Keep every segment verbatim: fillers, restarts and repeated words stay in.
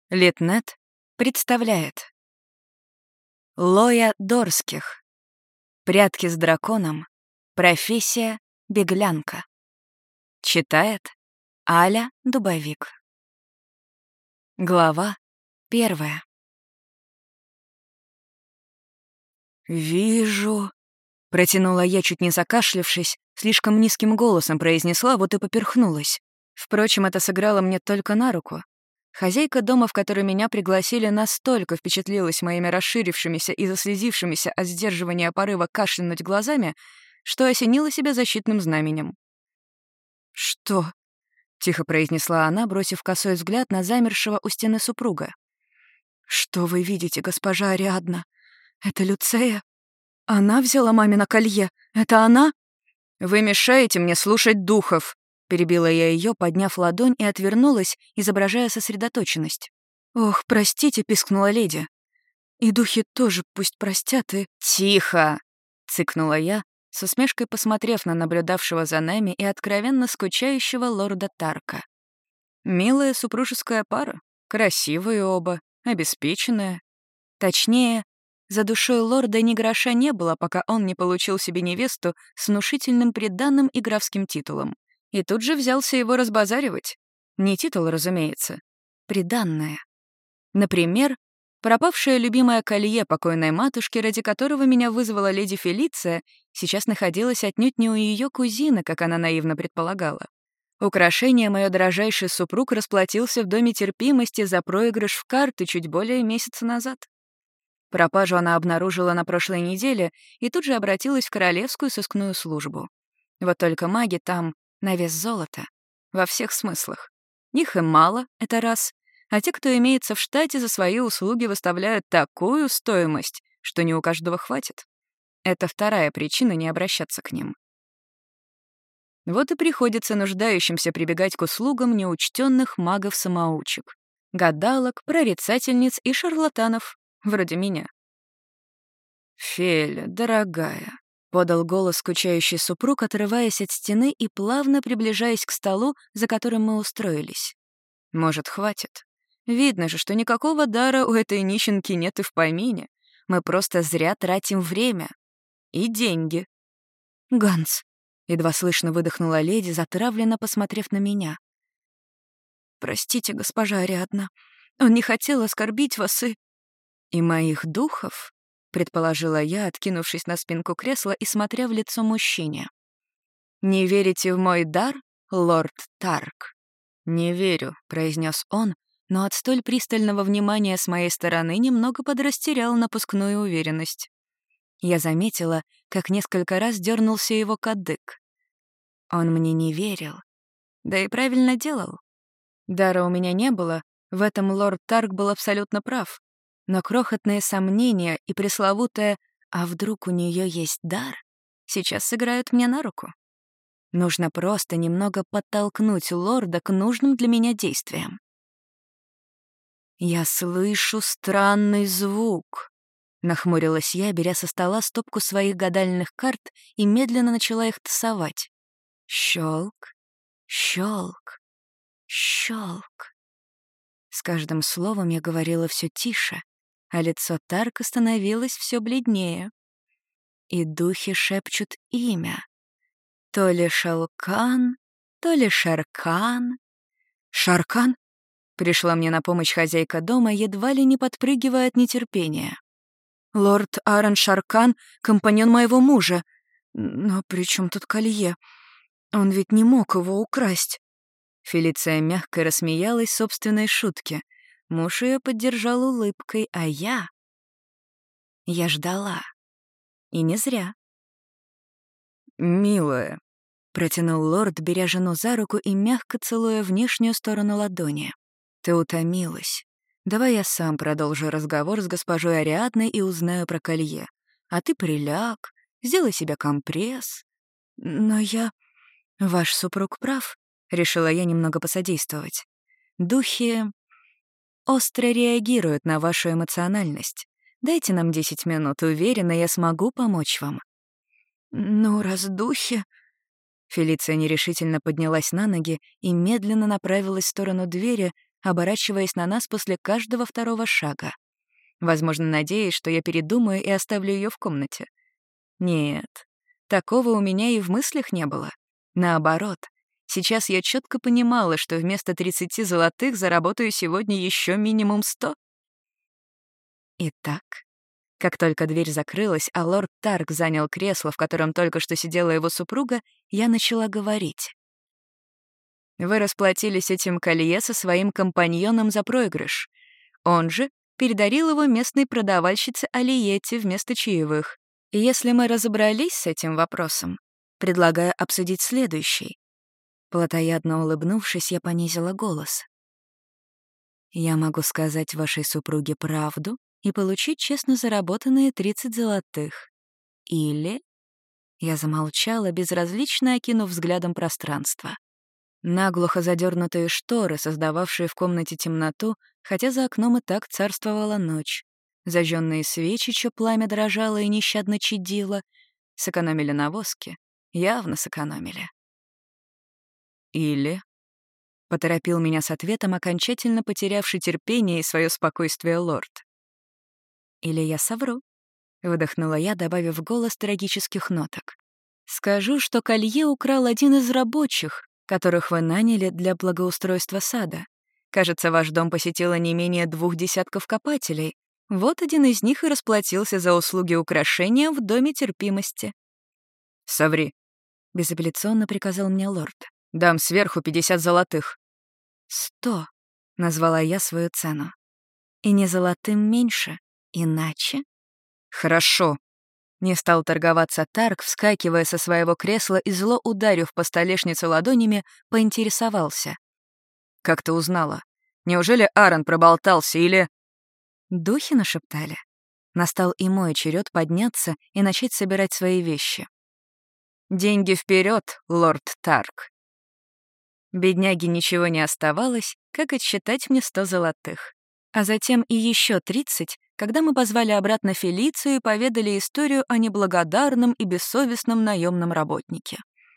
Литнет представляет Лоя Дорских. Прятки с драконом. Профессия беглянка. Читает Аля Дубовик. Глава первая. «Вижу», — протянула я, чуть не закашлявшись, слишком низким голосом произнесла, вот и поперхнулась. Впрочем, это сыграло мне только на руку. Хозяйка дома, в который меня пригласили, настолько впечатлилась моими расширившимися и заслезившимися от сдерживания порыва кашлянуть глазами, что осенила себя защитным знаменем. «Что?» — тихо произнесла она, бросив косой взгляд на замершего у стены супруга. «Что вы видите, госпожа Ариадна? Это Люцея? Она взяла мамино колье? Это она?» «Вы мешаете мне слушать духов!» Перебила я ее, подняв ладонь, и отвернулась, изображая сосредоточенность. «Ох, простите», — пискнула леди. «И духи тоже пусть простят и...» «Тихо!» — цыкнула я, с усмешкой посмотрев на наблюдавшего за нами и откровенно скучающего лорда Тарка. Милая супружеская пара, красивые оба, обеспеченная. Точнее, за душой лорда ни гроша не было, пока он не получил себе невесту с внушительным приданным и графским титулом. И тут же взялся его разбазаривать. Не титул, разумеется. Приданное. Например, пропавшее любимое колье покойной матушки, ради которого меня вызвала леди Фелиция, сейчас находилось отнюдь не у ее кузины, как она наивно предполагала. Украшение мое дорожайший супруг расплатился в доме терпимости за проигрыш в карты чуть более месяца назад. Пропажу она обнаружила на прошлой неделе и тут же обратилась в королевскую сыскную службу. Вот только маги там на вес золота. Во всех смыслах. Их им мало, это раз. А те, кто имеется в штате, за свои услуги выставляют такую стоимость, что не у каждого хватит. Это вторая причина не обращаться к ним. Вот и приходится нуждающимся прибегать к услугам неучтенных магов-самоучек, гадалок, прорицательниц и шарлатанов, вроде меня. «Феля, дорогая», — подал голос скучающий супруг, отрываясь от стены и плавно приближаясь к столу, за которым мы устроились. «Может, хватит? Видно же, что никакого дара у этой нищенки нет и в помине. Мы просто зря тратим время. И деньги». «Ганс», — едва слышно выдохнула леди, затравленно посмотрев на меня. «Простите, госпожа Ариадна, он не хотел оскорбить вас и...» «И моих духов?» — предположила я, откинувшись на спинку кресла и смотря в лицо мужчине. «Не верите в мой дар, лорд Тарк?» «Не верю», — произнес он, но от столь пристального внимания с моей стороны немного подрастерял напускную уверенность. Я заметила, как несколько раз дернулся его кадык. Он мне не верил. Да и правильно делал. Дара у меня не было, в этом лорд Тарк был абсолютно прав. Но крохотные сомнения и пресловутое «а вдруг у нее есть дар» сейчас сыграют мне на руку. Нужно просто немного подтолкнуть лорда к нужным для меня действиям. «Я слышу странный звук», — нахмурилась я, беря со стола стопку своих гадальных карт и медленно начала их тасовать. Щелк, щелк, щелк. С каждым словом я говорила все тише, а лицо Тарка становилось все бледнее. И духи шепчут имя. То ли Шалкан, то ли Шаркан. «Шаркан?» — пришла мне на помощь хозяйка дома, едва ли не подпрыгивая от нетерпения. «Лорд Аарон Шаркан — компаньон моего мужа. Но при чем тут колье? Он ведь не мог его украсть». Фелиция мягко рассмеялась собственной шутке. Муж ее поддержал улыбкой, а я... Я ждала. И не зря. «Милая», — протянул лорд, беря жену за руку и мягко целуя внешнюю сторону ладони. «Ты утомилась. Давай я сам продолжу разговор с госпожой Ариадной и узнаю про колье. А ты приляг, сделай себе компресс». «Но я...» «Ваш супруг прав», — решила я немного посодействовать. «Духи остро реагируют на вашу эмоциональность. Дайте нам десять минут, уверена, я смогу помочь вам». «Ну, раз духи...» Фелиция нерешительно поднялась на ноги и медленно направилась в сторону двери, оборачиваясь на нас после каждого второго шага. Возможно, надеясь, что я передумаю и оставлю ее в комнате. Нет, такого у меня и в мыслях не было. Наоборот, сейчас я четко понимала, что вместо тридцати золотых заработаю сегодня еще минимум сто. Итак, как только дверь закрылась, а лорд Тарк занял кресло, в котором только что сидела его супруга, я начала говорить. Вы расплатились этим колье со своим компаньоном за проигрыш. Он же передарил его местной продавальщице Алиете вместо чаевых. И если мы разобрались с этим вопросом, предлагаю обсудить следующий. Плотоядно улыбнувшись, я понизила голос. Я могу сказать вашей супруге правду и получить честно заработанные тридцать золотых. Или... Я замолчала, безразлично окинув взглядом пространство. Наглухо задернутые шторы, создававшие в комнате темноту, хотя за окном и так царствовала ночь. Зажженные свечи, чье пламя дрожало и нещадно чадило, сэкономили на воске. Явно сэкономили. Или... Поторопил меня с ответом, окончательно потерявший терпение и свое спокойствие лорд. «Или я совру», — выдохнула я, добавив в голос трагических ноток. «Скажу, что колье украл один из рабочих, которых вы наняли для благоустройства сада. Кажется, ваш дом посетило не менее двух десятков копателей. Вот один из них и расплатился за услуги украшения в доме терпимости». «Соври», — безапелляционно приказал мне лорд. «Дам сверху пятьдесят золотых». «Сто», — назвала я свою цену. «И не золотым меньше, иначе...» «Хорошо», — не стал торговаться Тарк, вскакивая со своего кресла и зло ударив по столешнице ладонями, поинтересовался. «Как ты узнала? Неужели Аарон проболтался или...» Духи нашептали. Настал и мой черед подняться и начать собирать свои вещи. «Деньги вперед, лорд Тарк!» Бедняге ничего не оставалось, как отсчитать мне сто золотых. А затем и еще тридцать, когда мы позвали обратно Фелицию и поведали историю о неблагодарном и бессовестном наемном работнике.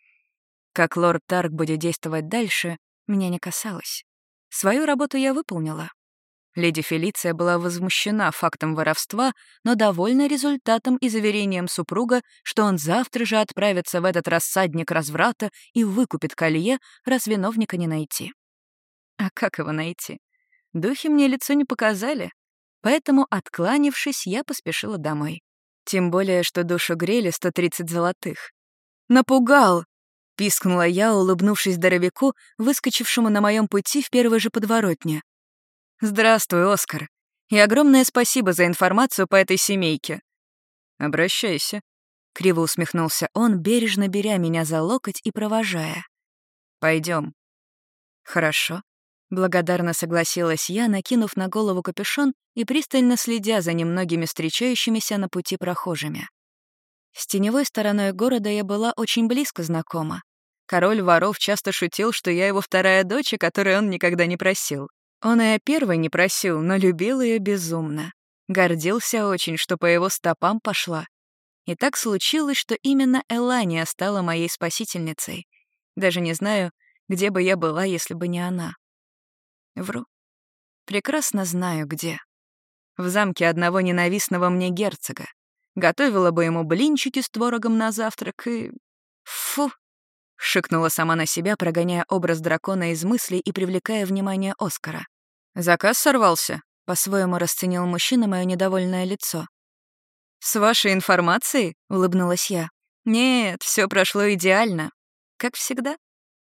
Как лорд Тарк будет действовать дальше, меня не касалось. Свою работу я выполнила. Леди Фелиция была возмущена фактом воровства, но довольна результатом и заверением супруга, что он завтра же отправится в этот рассадник разврата и выкупит колье, раз виновника не найти. А как его найти? Духи мне лицо не показали, поэтому, откланившись, я поспешила домой. Тем более, что душу грели сто тридцать золотых. «Напугал!» — пискнула я, улыбнувшись здоровяку, выскочившему на моем пути в первой же подворотне. «Здравствуй, Оскар, и огромное спасибо за информацию по этой семейке». «Обращайся», — криво усмехнулся он, бережно беря меня за локоть и провожая. «Пойдем». «Хорошо», — благодарно согласилась я, накинув на голову капюшон и пристально следя за немногими встречающимися на пути прохожими. С теневой стороной города я была очень близко знакома. Король воров часто шутил, что я его вторая дочь, о которой он никогда не просил. Он и о первой не просил, но любил ее безумно. Гордился очень, что по его стопам пошла. И так случилось, что именно Элания стала моей спасительницей. Даже не знаю, где бы я была, если бы не она. Вру. Прекрасно знаю, где. В замке одного ненавистного мне герцога. Готовила бы ему блинчики с творогом на завтрак и... Фу! Шикнула сама на себя, прогоняя образ дракона из мыслей и привлекая внимание Оскара. «Заказ сорвался?» — по-своему расценил мужчина мое недовольное лицо. «С вашей информацией?» — улыбнулась я. «Нет, все прошло идеально. Как всегда».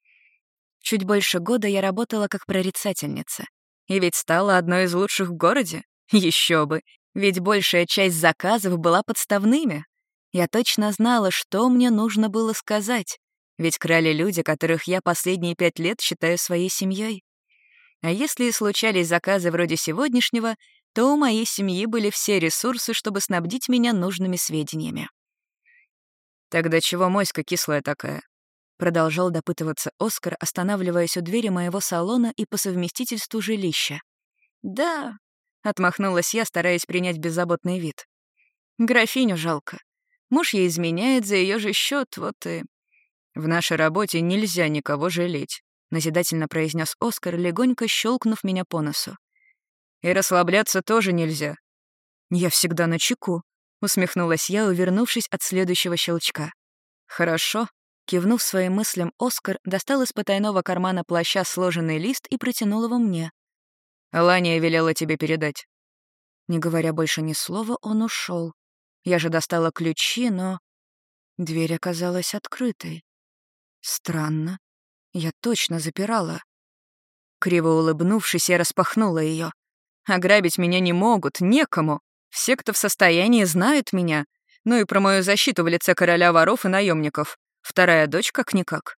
Чуть больше года я работала как прорицательница. И ведь стала одной из лучших в городе. Еще бы, ведь большая часть заказов была подставными. Я точно знала, что мне нужно было сказать. Ведь крали люди, которых я последние пять лет считаю своей семьей. А если и случались заказы вроде сегодняшнего, то у моей семьи были все ресурсы, чтобы снабдить меня нужными сведениями. «Тогда чего моська кислая такая?» Продолжал допытываться Оскар, останавливаясь у двери моего салона и по совместительству жилища. «Да», — отмахнулась я, стараясь принять беззаботный вид. «Графиню жалко. Муж ей изменяет за ее же счет, вот и...» «В нашей работе нельзя никого жалеть», — назидательно произнес Оскар, легонько щелкнув меня по носу. «И расслабляться тоже нельзя». «Я всегда начеку», — усмехнулась я, увернувшись от следующего щелчка. «Хорошо». Кивнув своим мыслям, Оскар достал из потайного кармана плаща сложенный лист и протянул его мне. «Лания велела тебе передать». Не говоря больше ни слова, он ушел. Я же достала ключи, но... Дверь оказалась открытой. Странно. Я точно запирала. Криво улыбнувшись, я распахнула ее. Ограбить меня не могут, некому. Все, кто в состоянии, знают меня. Ну и про мою защиту в лице короля воров и наемников. Вторая дочь как-никак.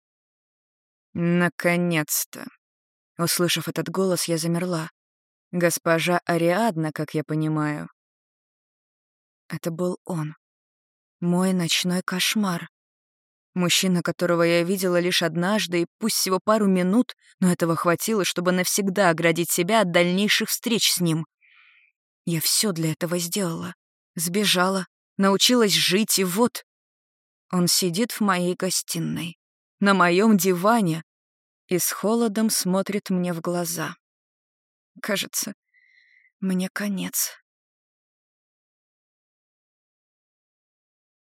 Наконец-то. Услышав этот голос, я замерла. Госпожа Ариадна, как я понимаю. Это был он. Мой ночной кошмар. Мужчина, которого я видела лишь однажды, и пусть всего пару минут, но этого хватило, чтобы навсегда оградить себя от дальнейших встреч с ним. Я все для этого сделала. Сбежала, научилась жить, и вот... Он сидит в моей гостиной, на моем диване, и с холодом смотрит мне в глаза. Кажется, мне конец.